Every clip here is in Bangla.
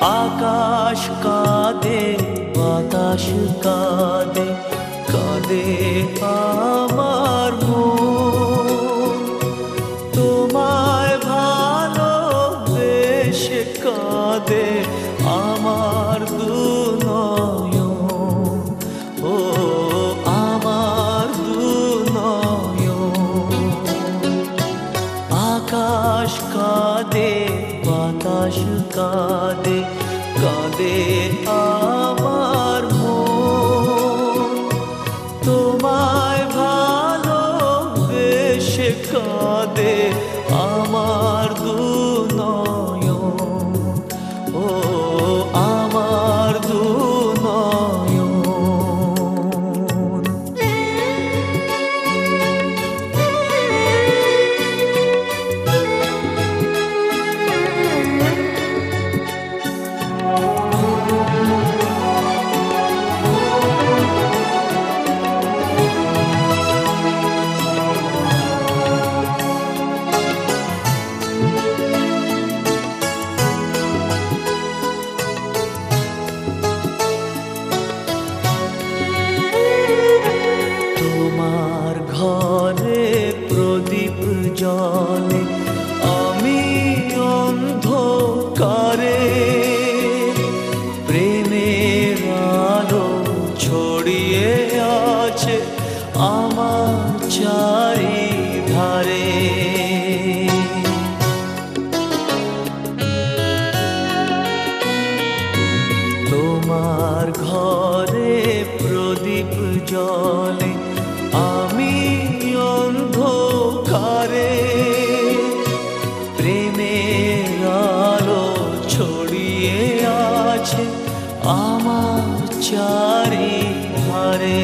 আকাশ কাঁদে, বাতাস কাঁদে, কাঁদে আমার মন। তোমায় ভালোবেসে কাঁদে আমার দু নয়ন, ও আমার দু নয়ন। আকাশ কাঁদে, বাতাস কাঁদে, কাঁদে আমার মন। তোমায় ভালোবেসে কাঁদে আমার দু নয়ন, ও আমার দু নয়ন। তোমার ঘরে প্রদীপ জ্বলে, আমি অন্ধকারে। প্রেমের আলো ছড়িয়ে আছে আমার চারিধারে। তোমার ঘরে প্রদীপ জ্বলে, আমি অন্ধকারে। প্রেমের আলো ছড়িয়ে আছে আমার চারিধারে।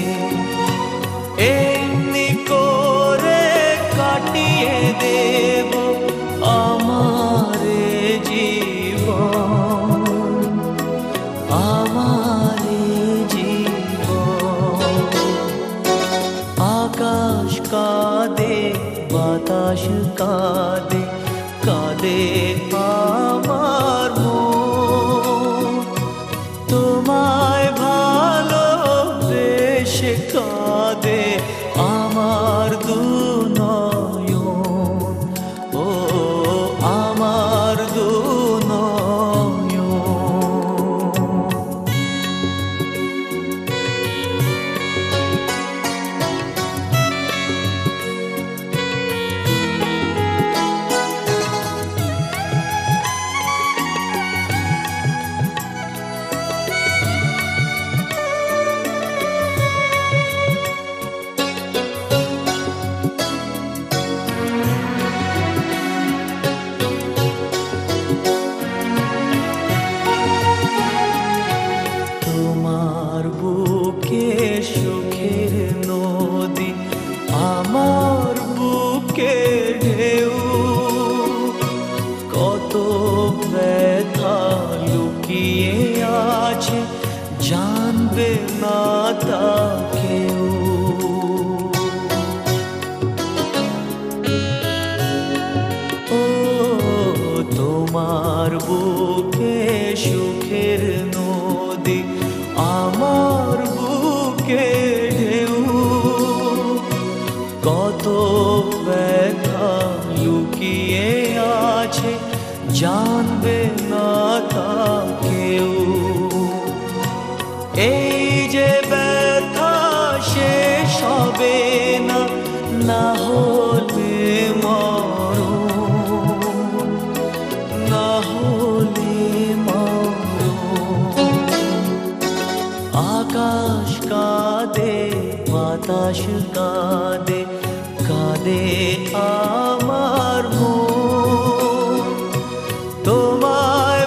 এমনি করে কাটিয়ে দেব আমার জীবন, আমার জীবন। আকাশ কাঁদে, বাতাস কাঁদে, কাঁদে আমার মন। তোমায় ভালোবেসে কাঁদে আমার দু নয়ন, ও আমার দু নয়ন। তোমার বুকে সুখের নদী, আমার বুকে ঢেউ। কত ব্যথা লুকিয়ে আছে জানবে না তা কেউ। ও তোমার বুকে সুখের নদী, আমার বুকে ঢেউ। কত ব্যথা লুকিয়ে আছে জানবে না তা কেউ। এই যে ব্যথা শেষ হবে না, না হলে মরণ, না হলে মরণ। আকাশ কাঁদে, বাতাস কাঁদে, কাঁদে আমার মন। তোমায়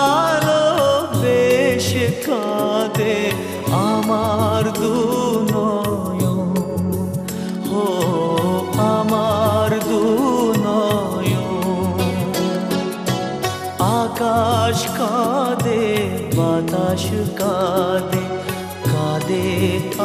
ভালোবেসে কাঁদে আমার দু নয়ন, ও আমার দু নয়ন। আকাশ কাঁদে, বাতাস কাঁদে, কাঁদে